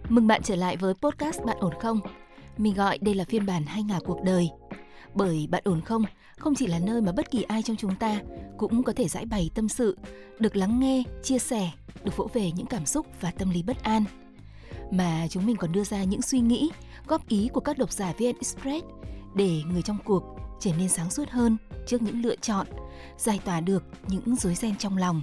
Mừng bạn trở lại với podcast Bạn ổn không? Mình gọi đây là phiên bản hay ngả cuộc đời. Bởi Bạn ổn không chỉ là nơi mà bất kỳ ai trong chúng ta cũng có thể giải bày tâm sự, được lắng nghe, chia sẻ, được vỗ về những cảm xúc và tâm lý bất an. Mà chúng mình còn đưa ra những suy nghĩ, góp ý của các độc giả VN Express để người trong cuộc trở nên sáng suốt hơn trước những lựa chọn, giải tỏa được những rối ren trong lòng.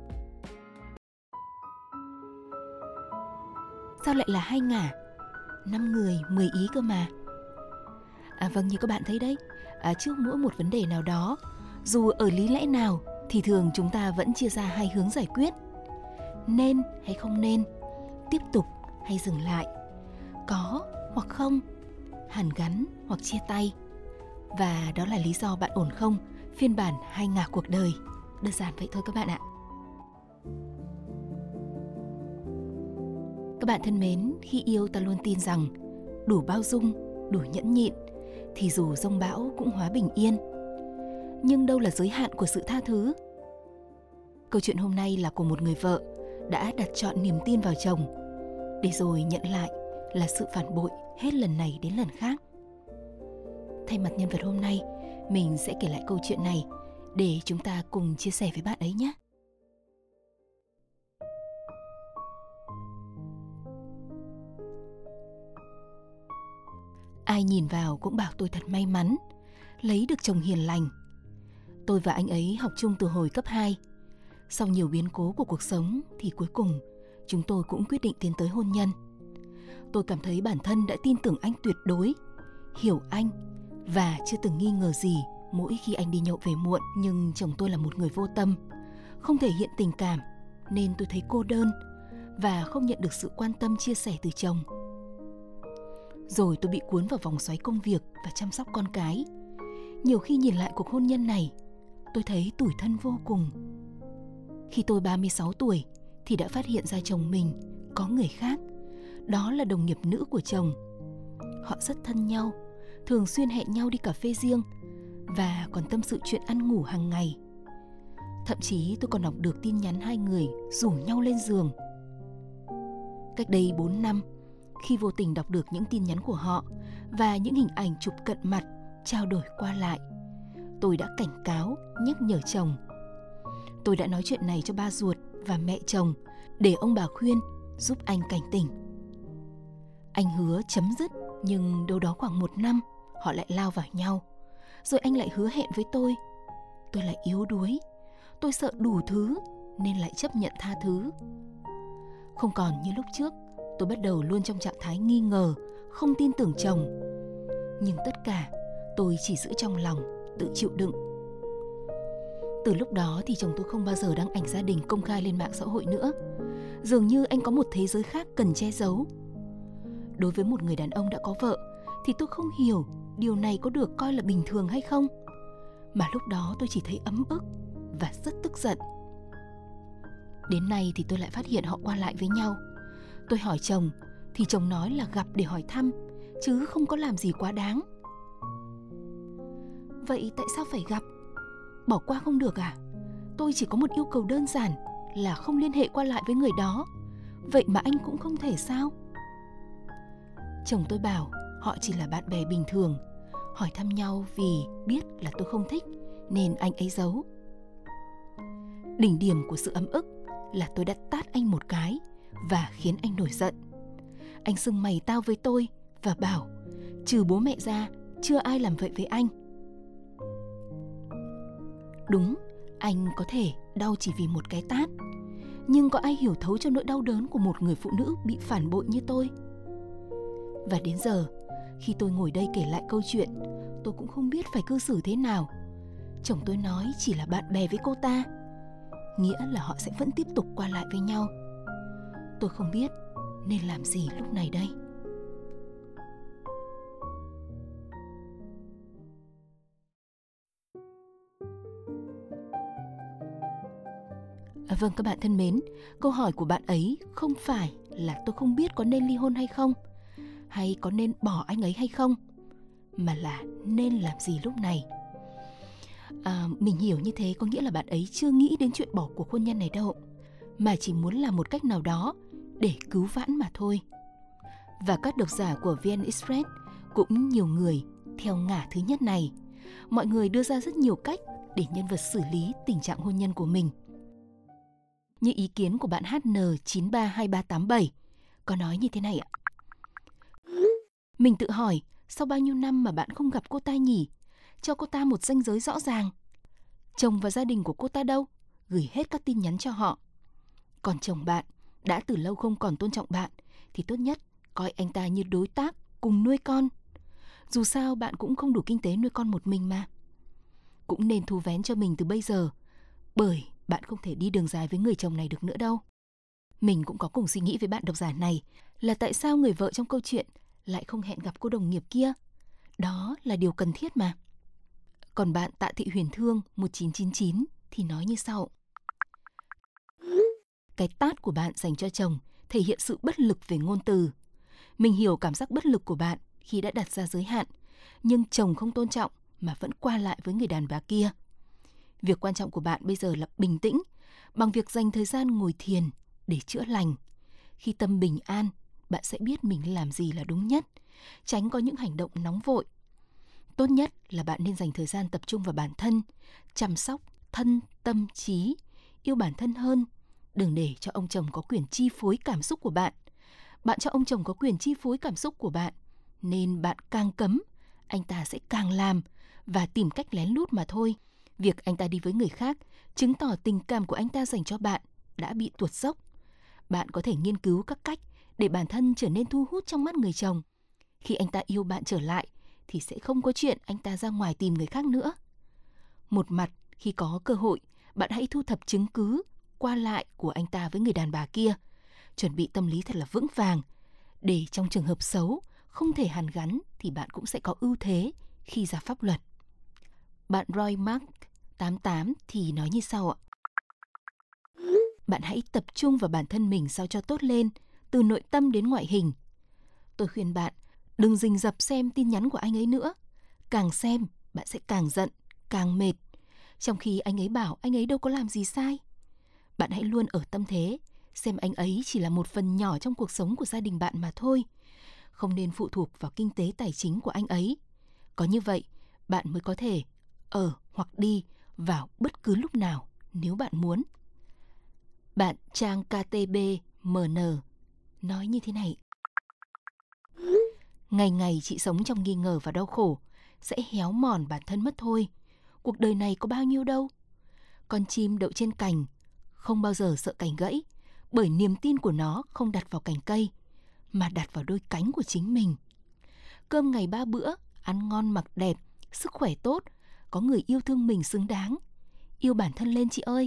Sao lại là hai ngả? 5 người, 10 ý cơ mà. Vâng, như các bạn thấy đấy, trước mỗi một vấn đề nào đó, dù ở lý lẽ nào thì thường chúng ta vẫn chia ra hai hướng giải quyết. Nên hay không nên, tiếp tục hay dừng lại, có hoặc không, hàn gắn hoặc chia tay. Và đó là lý do Bạn ổn không, phiên bản hay ngả cuộc đời. Đơn giản vậy thôi các bạn ạ. Các bạn thân mến, khi yêu ta luôn tin rằng đủ bao dung, đủ nhẫn nhịn thì dù giông bão cũng hóa bình yên. Nhưng đâu là giới hạn của sự tha thứ? Câu chuyện hôm nay là của một người vợ đã đặt trọn niềm tin vào chồng, để rồi nhận lại là sự phản bội hết lần này đến lần khác. Thay mặt nhân vật hôm nay, mình sẽ kể lại câu chuyện này để chúng ta cùng chia sẻ với bạn ấy nhé. Ai nhìn vào cũng bảo tôi thật may mắn, lấy được chồng hiền lành. Tôi và anh ấy học chung từ hồi cấp 2. Sau nhiều biến cố của cuộc sống thì cuối cùng chúng tôi cũng quyết định tiến tới hôn nhân. Tôi cảm thấy bản thân đã tin tưởng anh tuyệt đối, hiểu anh và chưa từng nghi ngờ gì mỗi khi anh đi nhậu về muộn. Nhưng chồng tôi là một người vô tâm, không thể hiện tình cảm nên tôi thấy cô đơn và không nhận được sự quan tâm chia sẻ từ chồng. Rồi tôi bị cuốn vào vòng xoáy công việc và chăm sóc con cái. Nhiều khi nhìn lại cuộc hôn nhân này, tôi thấy tủi thân vô cùng. Khi tôi 36 tuổi thì đã phát hiện ra chồng mình có người khác. Đó là đồng nghiệp nữ của chồng. Họ rất thân nhau, thường xuyên hẹn nhau đi cà phê riêng và còn tâm sự chuyện ăn ngủ hàng ngày. Thậm chí tôi còn đọc được tin nhắn hai người rủ nhau lên giường. Cách đây 4 năm, khi vô tình đọc được những tin nhắn của họ và những hình ảnh chụp cận mặt trao đổi qua lại, tôi đã cảnh cáo, nhắc nhở chồng. Tôi đã nói chuyện này cho ba ruột và mẹ chồng để ông bà khuyên, giúp anh cảnh tỉnh. Anh hứa chấm dứt, nhưng đâu đó khoảng 1 năm họ lại lao vào nhau. Rồi anh lại hứa hẹn với tôi. Tôi lại yếu đuối, tôi sợ đủ thứ nên lại chấp nhận tha thứ. Không còn như lúc trước, tôi bắt đầu luôn trong trạng thái nghi ngờ, không tin tưởng chồng. Nhưng tất cả tôi chỉ giữ trong lòng, tự chịu đựng. Từ lúc đó thì chồng tôi không bao giờ đăng ảnh gia đình công khai lên mạng xã hội nữa. Dường như anh có một thế giới khác cần che giấu. Đối với một người đàn ông đã có vợ thì tôi không hiểu điều này có được coi là bình thường hay không. Mà lúc đó tôi chỉ thấy ấm ức và rất tức giận. Đến nay thì tôi lại phát hiện họ qua lại với nhau. Tôi hỏi chồng thì chồng nói là gặp để hỏi thăm, chứ không có làm gì quá đáng. Vậy tại sao phải gặp? Bỏ qua không được à? Tôi chỉ có một yêu cầu đơn giản là không liên hệ qua lại với người đó. Vậy mà anh cũng không thể sao? Chồng tôi bảo họ chỉ là bạn bè bình thường, hỏi thăm nhau vì biết là tôi không thích nên anh ấy giấu. Đỉnh điểm của sự ấm ức là tôi đã tát anh một cái và khiến anh nổi giận. Anh xưng mày tao với tôi và bảo trừ bố mẹ ra chưa ai làm vậy với anh. Đúng, anh có thể đau chỉ vì một cái tát, nhưng có ai hiểu thấu cho nỗi đau đớn của một người phụ nữ bị phản bội như tôi? Và đến giờ, khi tôi ngồi đây kể lại câu chuyện, tôi cũng không biết phải cư xử thế nào. Chồng tôi nói chỉ là bạn bè với cô ta, nghĩa là họ sẽ vẫn tiếp tục qua lại với nhau. Tôi không biết nên làm gì lúc này đây. Vâng các bạn thân mến, câu hỏi của bạn ấy không phải là tôi không biết có nên ly hôn hay không, hay có nên bỏ anh ấy hay không, mà là nên làm gì lúc này. Mình hiểu như thế có nghĩa là bạn ấy chưa nghĩ đến chuyện bỏ cuộc hôn nhân này đâu, mà chỉ muốn làm một cách nào đó để cứu vãn mà thôi. Và các độc giả của VN Express cũng nhiều người theo ngả thứ nhất này. Mọi người đưa ra rất nhiều cách để nhân vật xử lý tình trạng hôn nhân của mình. Như ý kiến của bạn HN932387 có nói như thế này ạ. Mình tự hỏi, sau bao nhiêu năm mà bạn không gặp cô ta nhỉ? Cho cô ta một ranh giới rõ ràng. Chồng và gia đình của cô ta đâu? Gửi hết các tin nhắn cho họ. Còn chồng bạn đã từ lâu không còn tôn trọng bạn thì tốt nhất coi anh ta như đối tác cùng nuôi con. Dù sao bạn cũng không đủ kinh tế nuôi con một mình mà. Cũng nên thu vén cho mình từ bây giờ, bởi bạn không thể đi đường dài với người chồng này được nữa đâu. Mình cũng có cùng suy nghĩ với bạn độc giả này là tại sao người vợ trong câu chuyện lại không hẹn gặp cô đồng nghiệp kia. Đó là điều cần thiết mà. Còn bạn Tạ Thị Huyền Thương 1999 thì nói như sau. Cái tát của bạn dành cho chồng thể hiện sự bất lực về ngôn từ. Mình hiểu cảm giác bất lực của bạn khi đã đặt ra giới hạn, nhưng chồng không tôn trọng mà vẫn qua lại với người đàn bà kia. Việc quan trọng của bạn bây giờ là bình tĩnh, bằng việc dành thời gian ngồi thiền để chữa lành. Khi tâm bình an, bạn sẽ biết mình làm gì là đúng nhất, tránh có những hành động nóng vội. Tốt nhất là bạn nên dành thời gian tập trung vào bản thân, chăm sóc thân, tâm, trí, yêu bản thân hơn. Đừng để cho ông chồng có quyền chi phối cảm xúc của bạn. Bạn cho ông chồng có quyền chi phối cảm xúc của bạn, nên bạn càng cấm, anh ta sẽ càng làm và tìm cách lén lút mà thôi. Việc anh ta đi với người khác chứng tỏ tình cảm của anh ta dành cho bạn đã bị tuột dốc. Bạn có thể nghiên cứu các cách để bản thân trở nên thu hút trong mắt người chồng. Khi anh ta yêu bạn trở lại thì sẽ không có chuyện anh ta ra ngoài tìm người khác nữa. Một mặt, khi có cơ hội, bạn hãy thu thập chứng cứ qua lại của anh ta với người đàn bà kia. Chuẩn bị tâm lý thật là vững vàng, để trong trường hợp xấu, không thể hàn gắn thì bạn cũng sẽ có ưu thế khi ra pháp luật. Bạn Roy Mark 88 thì nói như sau ạ. Bạn hãy tập trung vào bản thân mình sao cho tốt lên, từ nội tâm đến ngoại hình. Tôi khuyên bạn, đừng rình rập xem tin nhắn của anh ấy nữa. Càng xem, bạn sẽ càng giận, càng mệt. Trong khi anh ấy bảo anh ấy đâu có làm gì sai. Bạn hãy luôn ở tâm thế, xem anh ấy chỉ là một phần nhỏ trong cuộc sống của gia đình bạn mà thôi. Không nên phụ thuộc vào kinh tế tài chính của anh ấy. Có như vậy, bạn mới có thể ở hoặc đi vào bất cứ lúc nào nếu bạn muốn. Bạn Trang KTBMN nói như thế này. Ngày ngày chị sống trong nghi ngờ và đau khổ, sẽ héo mòn bản thân mất thôi. Cuộc đời này có bao nhiêu đâu. Con chim đậu trên cành, không bao giờ sợ cành gãy, bởi niềm tin của nó không đặt vào cành cây, mà đặt vào đôi cánh của chính mình. Cơm ngày 3 bữa, ăn ngon mặc đẹp, sức khỏe tốt, có người yêu thương mình xứng đáng. Yêu bản thân lên chị ơi.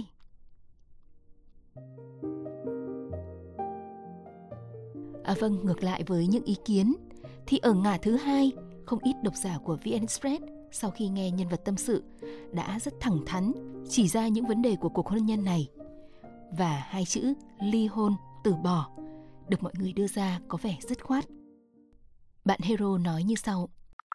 Vâng, ngược lại với những ý kiến, thì ở ngả thứ hai, không ít độc giả của VN Express sau khi nghe nhân vật tâm sự đã rất thẳng thắn chỉ ra những vấn đề của cuộc hôn nhân này. Và hai chữ ly hôn, từ bỏ được mọi người đưa ra có vẻ dứt khoát. Bạn Hero nói như sau.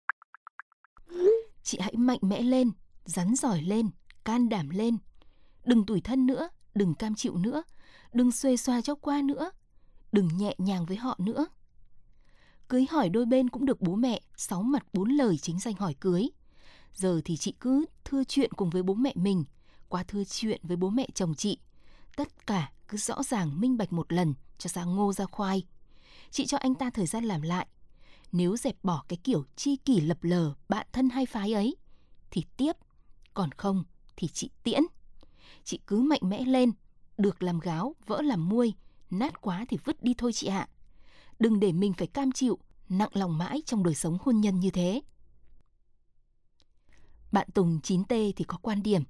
Chị hãy mạnh mẽ lên, rắn giỏi lên, can đảm lên. Đừng tủi thân nữa, đừng cam chịu nữa, đừng xuề xoa cho qua nữa, đừng nhẹ nhàng với họ nữa. Cưới hỏi đôi bên cũng được bố mẹ 6 mặt 4 lời chính danh hỏi cưới. Giờ thì chị cứ thưa chuyện cùng với bố mẹ mình, qua thưa chuyện với bố mẹ chồng chị. Tất cả cứ rõ ràng minh bạch một lần cho ra ngô ra khoai. Chị cho anh ta thời gian làm lại. Nếu dẹp bỏ cái kiểu chi kỷ lập lờ bạn thân hai phái ấy thì tiếp, còn không thì chị tiễn. Chị cứ mạnh mẽ lên, được làm gáo, vỡ làm muôi, nát quá thì vứt đi thôi chị ạ. Đừng để mình phải cam chịu, nặng lòng mãi trong đời sống hôn nhân như thế. Bạn Tùng 9T thì có quan điểm.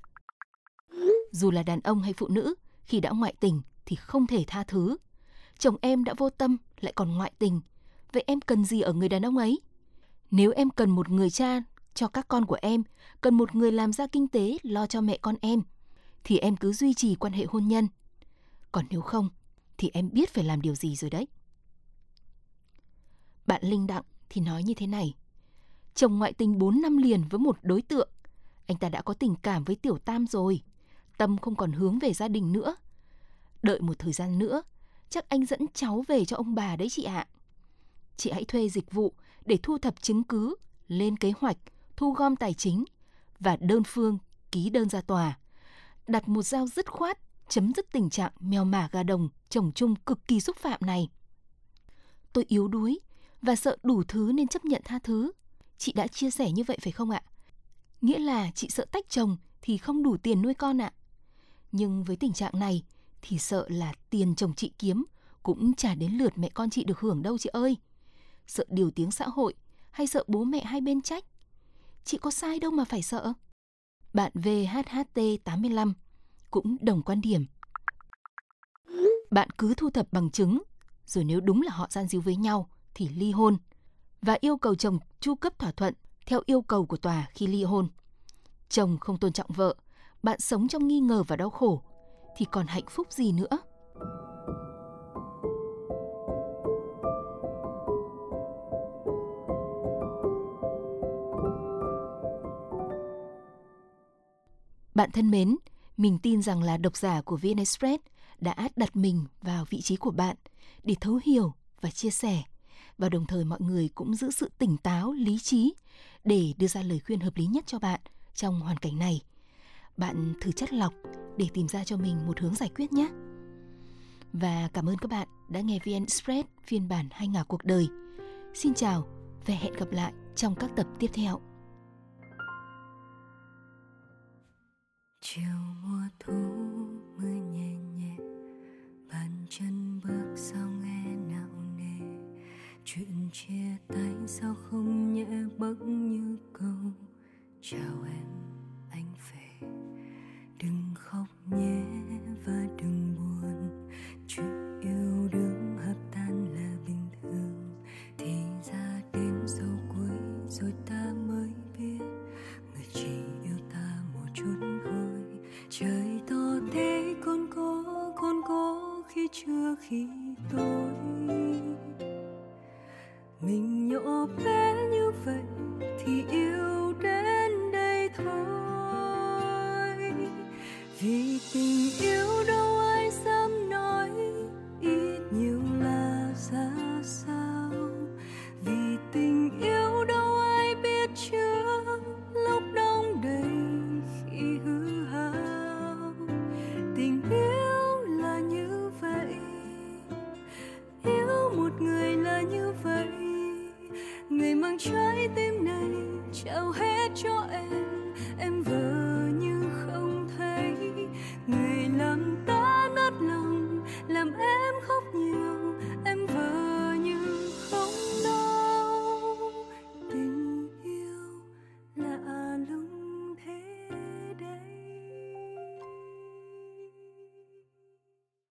Dù là đàn ông hay phụ nữ, khi đã ngoại tình thì không thể tha thứ. Chồng em đã vô tâm, lại còn ngoại tình. Vậy em cần gì ở người đàn ông ấy? Nếu em cần một người cha cho các con của em, cần một người làm ra kinh tế lo cho mẹ con em, thì em cứ duy trì quan hệ hôn nhân. Còn nếu không, thì em biết phải làm điều gì rồi đấy. Bạn Linh Đặng thì nói như thế này. Chồng ngoại tình 4 năm liền với một đối tượng. Anh ta đã có tình cảm với Tiểu Tam rồi. Tâm không còn hướng về gia đình nữa. Đợi một thời gian nữa, chắc anh dẫn cháu về cho ông bà đấy chị ạ. chị hãy thuê dịch vụ để thu thập chứng cứ, lên kế hoạch, thu gom tài chính và đơn phương ký đơn ra tòa. Đặt một dao dứt khoát, chấm dứt tình trạng mèo mả gà đồng chồng chung cực kỳ xúc phạm này. Tôi yếu đuối và sợ đủ thứ nên chấp nhận tha thứ. Chị đã chia sẻ như vậy phải không ạ? Nghĩa là chị sợ tách chồng thì không đủ tiền nuôi con ạ. Nhưng với tình trạng này thì sợ là tiền chồng chị kiếm cũng chả đến lượt mẹ con chị được hưởng đâu chị ơi. Sợ điều tiếng xã hội hay sợ bố mẹ hai bên trách. Chị có sai đâu mà phải sợ. Bạn VHHT85 cũng đồng quan điểm. Bạn cứ thu thập bằng chứng, rồi nếu đúng là họ gian díu với nhau thì ly hôn và yêu cầu chồng chu cấp thỏa thuận theo yêu cầu của tòa khi ly hôn. Chồng không tôn trọng vợ, bạn sống trong nghi ngờ và đau khổ thì còn hạnh phúc gì nữa. Bạn thân mến, mình tin rằng là độc giả của VN Express đã đặt mình vào vị trí của bạn để thấu hiểu và chia sẻ, và đồng thời mọi người cũng giữ sự tỉnh táo, lý trí để đưa ra lời khuyên hợp lý nhất cho bạn trong hoàn cảnh này. Bạn thử chắt lọc để tìm ra cho mình một hướng giải quyết nhé. Và cảm ơn các bạn đã nghe VN Express phiên bản Hay ngả cuộc đời. Xin chào và hẹn gặp lại trong các tập tiếp theo. Chiều mùa thu mưa nhẹ nhẹ, bàn chân bước sao nghe nặng nề. Chuyện chia tay sao không nhẹ bẫng như câu chào em anh về. Đừng khóc nhé và đừng buồn, chuyện yêu đương hợp tan là bình thường. Thì ra đến dấu cuối rồi ta mới biết người chỉ yêu ta một chút thôi. Trời to thế con có khi trưa khi tối. Mình nhỏ bé như vậy thì yêu đến đây thôi. Vì tình yêu đâu ai dám nói ít nhiều là ra sao. Vì tình yêu đâu ai biết chữa lúc đông đầy khi hư hao. Tình yêu là như vậy, yêu một người là như vậy. Người mang trái tim này trao hết cho em vờ như không thấy. Người làm ta nát lòng, làm em khóc nhiều,